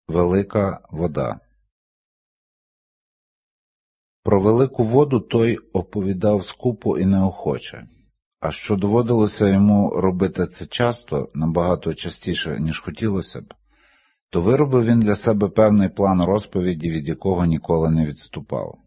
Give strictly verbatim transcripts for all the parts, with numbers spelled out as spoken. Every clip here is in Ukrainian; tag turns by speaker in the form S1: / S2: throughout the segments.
S1: Велика вода. Про велику воду той оповідав скупо і неохоче, а що доводилося йому робити це часто, набагато частіше, ніж хотілося б, то виробив він для себе певний план розповіді, від якого ніколи не відступав.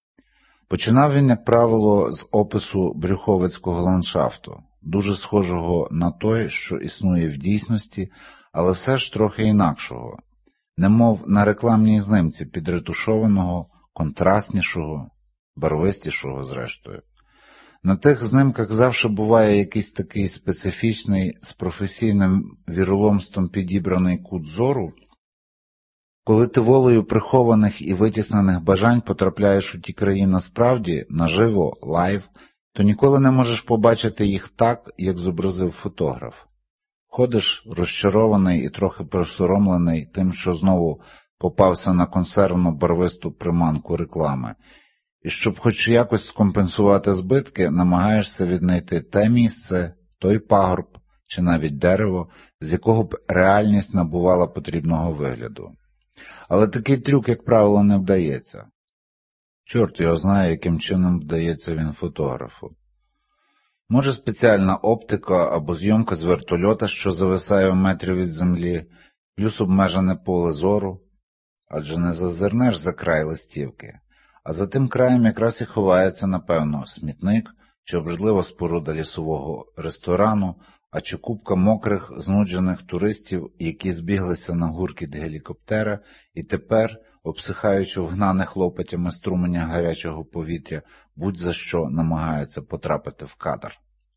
S1: Починав він, як правило, з опису брюховицького ландшафту, дуже схожого на той, що існує в дійсності, але все ж трохи інакшого, немов на рекламній знимці підретушованого, контрастнішого, барвистішого, зрештою. На тих знимках завжди буває якийсь такий специфічний, з професійним віроломством підібраний кут зору, коли ти волею прихованих і витіснених бажань потрапляєш у ті краї насправді, наживо, лайв, то ніколи не можеш побачити їх так, як зобразив фотограф. Ходиш розчарований і трохи присоромлений тим, що знову попався на консервну барвисту приманку реклами, і щоб хоч якось скомпенсувати збитки, намагаєшся віднайти те місце, той пагорб чи навіть дерево, з якого б реальність набувала потрібного вигляду. Але такий трюк, як правило, не вдається. Чорт його знає, яким чином вдається він фотографу. Може, спеціальна оптика або зйомка з вертольота, що зависає в метрі від землі, плюс обмежене поле зору, адже не зазирнеш за край листівки, а за тим краєм якраз і ховається, напевно, смітник, чи обридлива споруда лісового ресторану, а чи купка мокрих, знуджених туристів, які збіглися на гуркіт гелікоптера і тепер, обсихаючи вгнаних лопатями струменя гарячого повітря, будь-за що намагаються потрапити в кадр.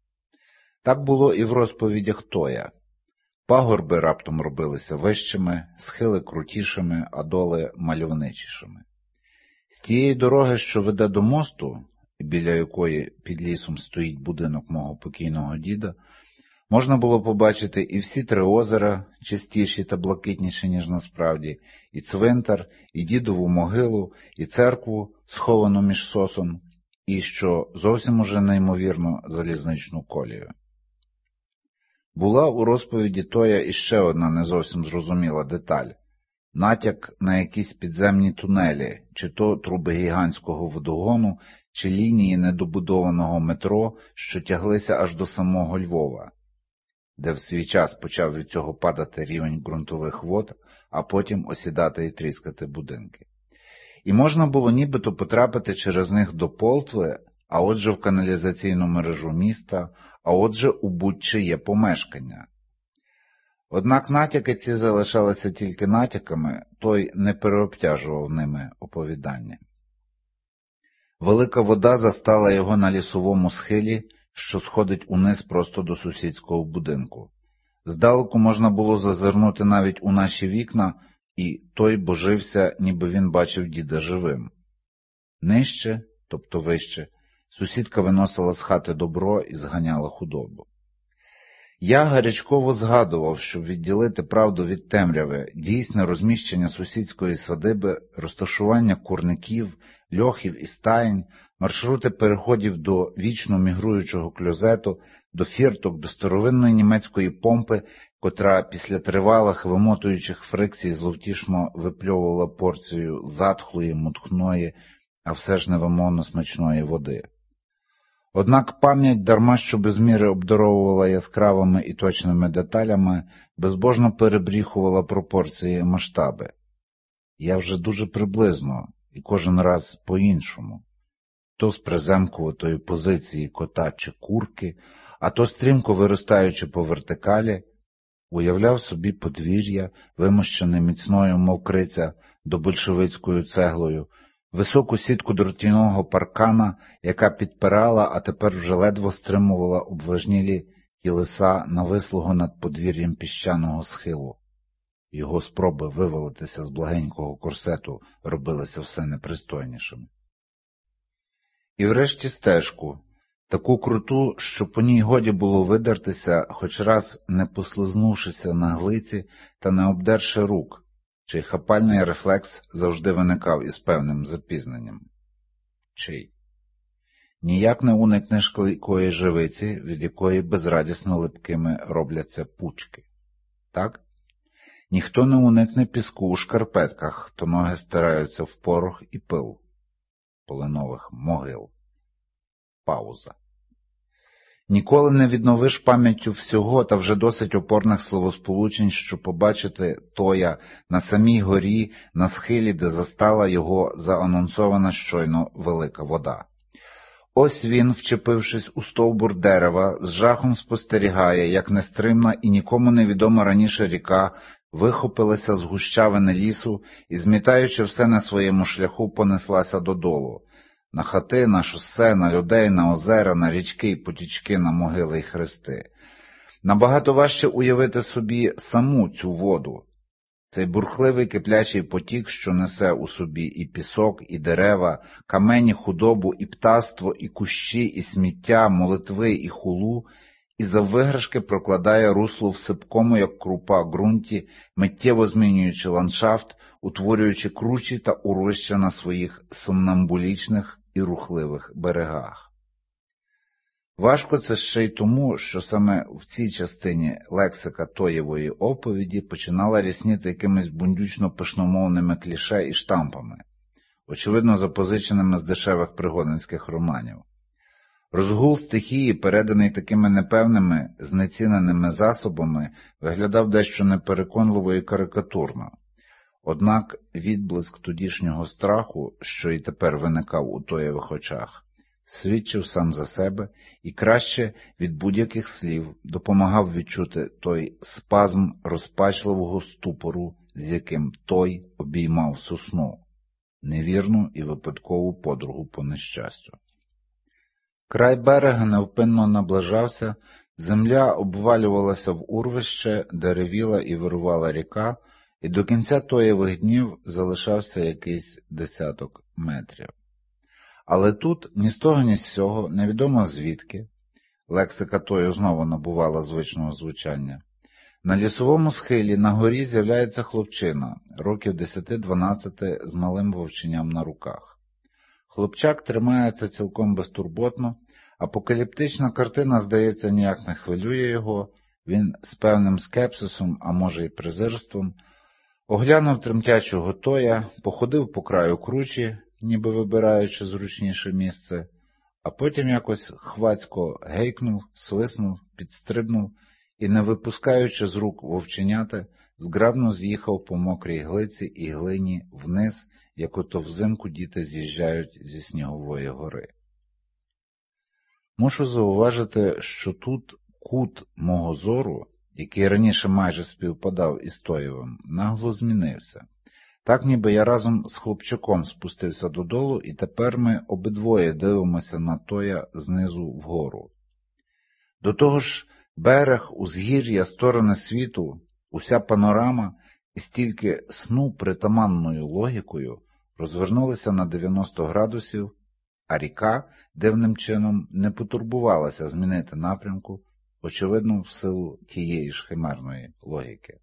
S1: Так було і в розповідях Тоя. Пагорби раптом робилися вищими, схили крутішими, а доли мальовничішими. З тієї дороги, що веде до мосту, біля якої під лісом стоїть будинок мого покійного діда, можна було побачити і всі три озера, чистіші та блакитніші, ніж насправді, і цвинтар, і дідову могилу, і церкву, сховану між сосом, і, що зовсім уже неймовірно, залізничну колію. Була у розповіді Тоя іще одна не зовсім зрозуміла деталь – натяк на якісь підземні тунелі, чи то труби гігантського водогону, чи лінії недобудованого метро, що тяглися аж до самого Львова, де в свій час почав від цього падати рівень ґрунтових вод, а потім осідати і тріскати будинки. І можна було нібито потрапити через них до Полтви, а отже в каналізаційну мережу міста, а отже у будь-чиє помешкання. Однак натяки ці залишалися тільки натяками, той не переобтяжував ними оповідання. Велика вода застала його на лісовому схилі, що сходить униз просто до сусідського будинку. Здалеку можна було зазирнути навіть у наші вікна, і той божився, ніби він бачив діда живим. Нижче, тобто вище, сусідка виносила з хати добро і зганяла худобу. Я гарячково згадував, щоб відділити правду від темряви, дійсне розміщення сусідської садиби, розташування курників, льохів і стаєнь, маршрути переходів до вічно мігруючого кльозету, до фірток, до старовинної німецької помпи, котра після тривалих вимотуючих фрикцій зловтішно випльовувала порцію затхлої, мутхної, а все ж невимовно смачної води. Однак пам'ять, дарма що без міри обдаровувала яскравими і точними деталями, безбожно перебріхувала пропорції і масштаби. Я вже дуже приблизно, і кожен раз по-іншому. То з приземкуватої позиції кота чи курки, а то стрімко виростаючи по вертикалі, уявляв собі подвір'я, вимощене міцною, мов криця, добольшевицькою цеглою, високу сітку дротяного паркана, яка підпирала, а тепер вже ледве стримувала обважнілі тілеса навислого над подвір'ям піщаного схилу. Його спроби вивалитися з благенького корсету робилися все непристойнішими. І врешті стежку, таку круту, що по ній годі було видертися, хоч раз не послизнувшися на глиці та не обдерши рук, чий хапальний рефлекс завжди виникав із певним запізненням. Чий? Ніяк не уникнеш клейкої живиці, від якої безрадісно липкими робляться пучки. Так? Ніхто не уникне піску у шкарпетках, то ноги стираються в порох і пил полинових могил. Пауза. Ніколи не відновиш пам'яттю всього та вже досить опорних словосполучень, щоб побачити Тоя на самій горі, на схилі, де застала його заанонсована щойно велика вода. Ось він, вчепившись у стовбур дерева, з жахом спостерігає, як нестримна і нікому невідома раніше ріка вихопилася з гущавини лісу і, змітаючи все на своєму шляху, понеслася додолу. На хати, на шосе, на людей, на озера, на річки і потічки, на могили й хрести. Набагато важче уявити собі саму цю воду. Цей бурхливий киплячий потік, що несе у собі і пісок, і дерева, камені, худобу, і птаство, і кущі, і сміття, молитви, і хулу, і заввиграшки прокладає русло в сипкому, як крупа, ґрунті, миттєво змінюючи ландшафт, утворюючи кручі та урвища на своїх сомнамбулічних і рухливих берегах. Важко це ще й тому, що саме в цій частині лексика Тоєвої оповіді починала рясніти якимись бундючно-пишномовними кліше і штампами, очевидно запозиченими з дешевих пригодницьких романів. Розгул стихії, переданий такими непевними, знеціненими засобами, виглядав дещо непереконливо і карикатурно. Однак відблиск тодішнього страху, що і тепер виникав у Тоєвих очах, свідчив сам за себе і краще від будь-яких слів допомагав відчути той спазм розпачливого ступору, з яким той обіймав сосну, невірну і випадкову подругу по нещастю. Край берега невпинно наближався, земля обвалювалася в урвище, де ревіла і вирувала ріка, і до кінця Тоєвих днів залишався якийсь десяток метрів. Але тут ні з того, ні з сього, невідомо звідки, лексика Тою знову набувала звичного звучання, на лісовому схилі на горі з'являється хлопчина, років десяти-дванадцяти, з малим вовченням на руках. Хлопчак тримається цілком безтурботно, апокаліптична картина, здається, ніяк не хвилює його, він з певним скепсисом, а може й презирством, оглянув тремтячого Тоя, походив по краю кручі, ніби вибираючи зручніше місце, а потім якось хвацько гейкнув, свиснув, підстрибнув і, не випускаючи з рук вовченяти, зграбно з'їхав по мокрій глиці і глині вниз, як ото взимку діти з'їжджають зі снігової гори. Мушу зауважити, що тут кут мого зору, який раніше майже співпадав із Тоєвим, нагло змінився. Так ніби я разом з хлопчаком спустився додолу, і тепер ми обидвоє дивимося на Тоя знизу вгору. До того ж, берег, узгір'я, сторони світу, уся панорама і стільки сну притаманною логікою розвернулися на дев'яносто градусів, а ріка дивним чином не потурбувалася змінити напрямку, очевидно, в силу тієї ж химерної логіки.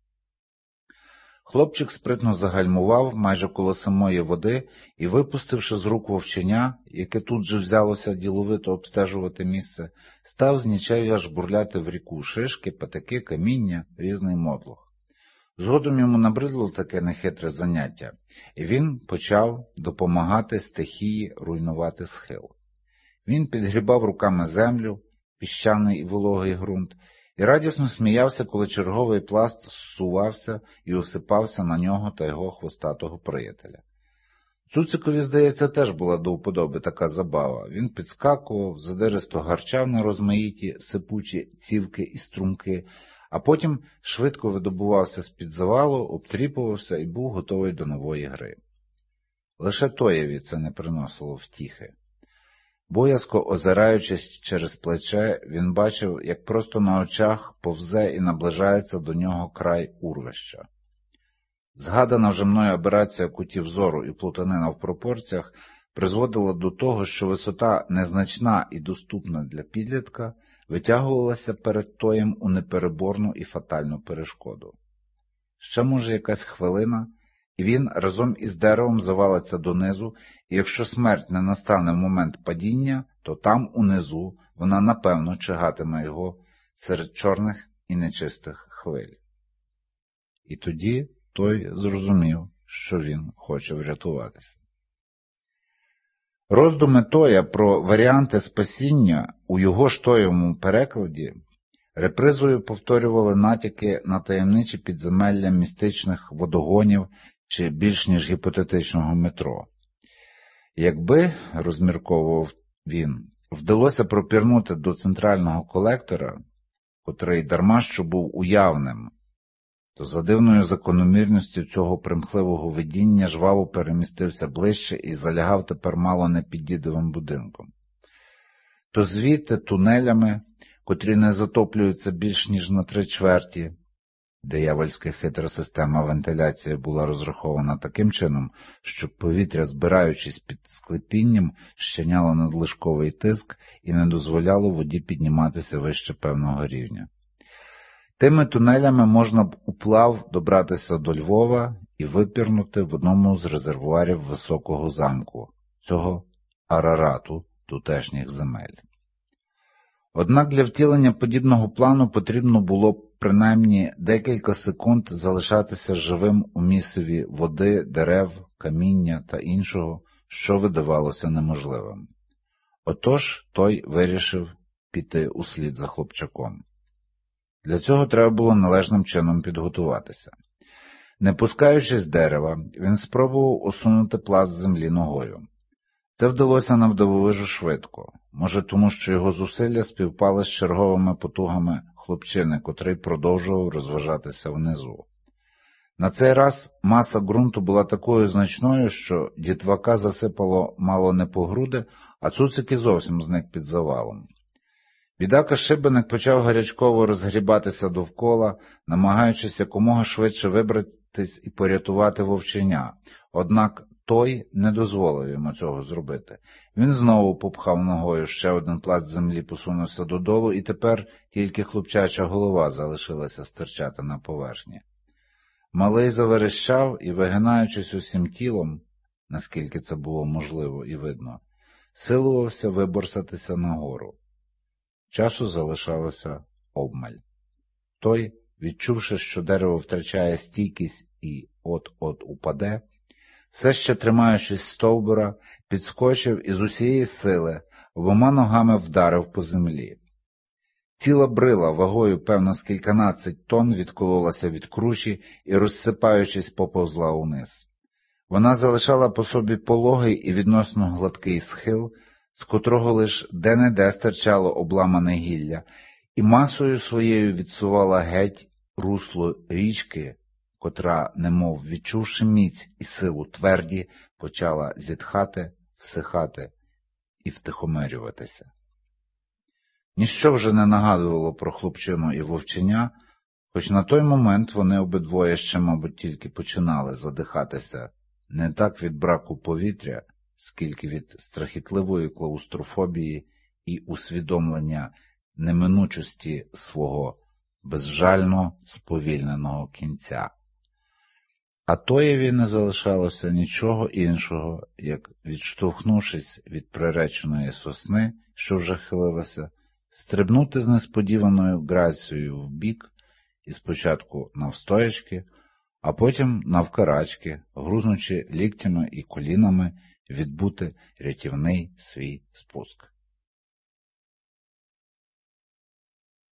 S1: Хлопчик спритно загальмував майже коло самої води і, випустивши з рук вовченя, яке тут же взялося діловито обстежувати місце, став знічев'я жбурляти в ріку шишки, патики, каміння, різний мотлох. Згодом йому набридло таке нехитре заняття, і він почав допомагати стихії руйнувати схил. Він підгрібав руками землю, піщаний і вологий ґрунт, і радісно сміявся, коли черговий пласт зсувався і осипався на нього та його хвостатого приятеля. Цуцикові, здається, теж була до вподоби така забава. Він підскакував, задиристо гарчав на розмаїті сипучі цівки і струмки, а потім швидко видобувався з-під завалу, обтріпувався і був готовий до нової гри. Лише Тоєві це не приносило втіхи. Боязко озираючись через плече, він бачив, як просто на очах повзе і наближається до нього край урвища. Згадана вже мною аберація кутів зору і плутанина в пропорціях призводила до того, що висота незначна і доступна для підлітка витягувалася перед Тоєм у непереборну і фатальну перешкоду. Ще, може, якась хвилина, і він разом із деревом завалиться донизу, і якщо смерть не настане в момент падіння, то там, унизу, вона напевно чигатиме його серед чорних і нечистих хвиль. і тоді той зрозумів, що він хоче врятуватися. Роздуми Тоя про варіанти спасіння у його ж Тоєвому перекладі репризою повторювали натяки на таємничі підземелля містичних водогонів чи більш ніж гіпотетичного метро. Якби, розмірковував він, вдалося пропірнути до центрального колектора, котрий дарма що був уявним, то за дивною закономірністю цього примхливого видіння жваво перемістився ближче і залягав тепер мало не під дідовим будинком. То звідти тунелями, котрі не затоплюються більш ніж на три чверті, диявольська хитра система вентиляції була розрахована таким чином, щоб повітря, збираючись під склепінням, щиняло надлишковий тиск і не дозволяло воді підніматися вище певного рівня. Тими тунелями можна б уплав добратися до Львова і випірнути в одному з резервуарів високого замку, цього Арарату тутешніх земель. Однак для втілення подібного плану потрібно було принаймні декілька секунд залишатися живим у місиві води, дерев, каміння та іншого, що видавалося неможливим. Отож той вирішив піти услід за хлопчаком. Для цього треба було належним чином підготуватися. Не пускаючись з дерева, він спробував усунути пласт землі ногою. Це вдалося навдивовижу швидко, може тому, що його зусилля співпали з черговими потугами хлопчини, котрий продовжував розважатися внизу. На цей раз маса ґрунту була такою значною, що дітвака засипало мало не по груди, а цуцик і зовсім зник під завалом. Бідака-шибеник почав гарячково розгрібатися довкола, намагаючись якомога швидше вибратись і порятувати вовченя, однак той не дозволив йому цього зробити. Він знову попхав ногою, ще один пласт землі посунувся додолу, і тепер тільки хлопчача голова залишилася стирчати на поверхні. Малий заверещав і, вигинаючись усім тілом, наскільки це було можливо і видно, силувався виборсатися нагору. Часу залишалося обмаль. Той, відчувши, що дерево втрачає стійкість і от-от упаде, все ще тримаючись стовбура, підскочив і з усієї сили обома ногами вдарив по землі. Ціла брила вагою, певно, з кільканадцять тонн відкололася від кручі і, розсипаючись, поповзла униз. Вона залишала по собі пологий і відносно гладкий схил, з котрого лиш де-не-де стирчало обламане гілля, і масою своєю відсувала геть русло річки, котра, немов відчувши міць і силу тверді, почала зітхати, всихати і втихомирюватися. Ніщо вже не нагадувало про хлопчину і вовченя, хоч на той момент вони обидвоє ще, мабуть, тільки починали задихатися не так від браку повітря, скільки від страхітливої клаустрофобії і усвідомлення неминучості свого безжально сповільненого кінця. А Тоєві не залишалося нічого іншого, як, відштовхнувшись від приреченої сосни, що вже хилилася, стрибнути з несподіваною грацією вбік і спочатку навстоячки, а потім навкарачки, грузнучи ліктями і колінами, відбути рятівний свій спуск.